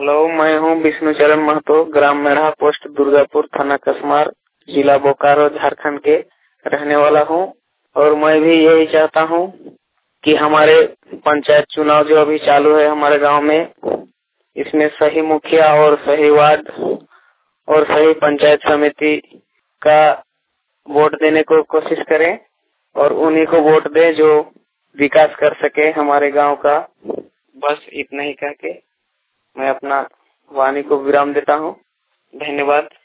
Hello, मैं हूँ विष्णु चरण महतो, ग्राम मेढ़ा, पोस्ट दुर्गापुर, थाना कसमार, जिला बोकारो, झारखंड के रहने वाला हूँ। और मैं भी यही चाहता हूँ कि हमारे पंचायत चुनाव जो अभी चालू है हमारे गांव में, इसमें सही मुखिया और सही वार्ड और सही पंचायत समिति का वोट देने को कोशिश करें और उन्हीं को वोट दें जो विकास कर सके हमारे गांव का। बस इतना ही कह के मैं अपना वाणी को विराम देता हूँ। धन्यवाद।